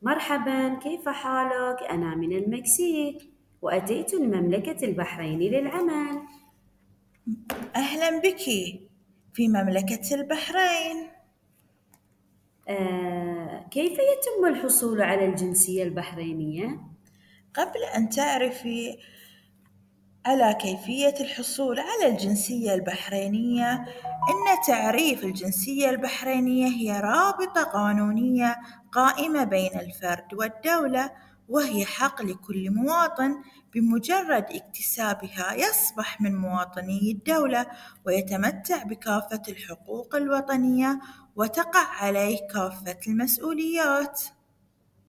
مرحبا، كيف حالك؟ أنا من المكسيك وأتيت المملكة البحرين للعمل. أهلا بك في مملكة البحرين. كيف يتم الحصول على الجنسية البحرينية؟ قبل أن تعرفي على كيفية الحصول على الجنسية البحرينية، إن تعريف الجنسية البحرينية هي رابطة قانونية قائمة بين الفرد والدولة، وهي حق لكل مواطن بمجرد اكتسابها يصبح من مواطني الدولة ويتمتع بكافة الحقوق الوطنية وتقع عليه كافة المسؤوليات.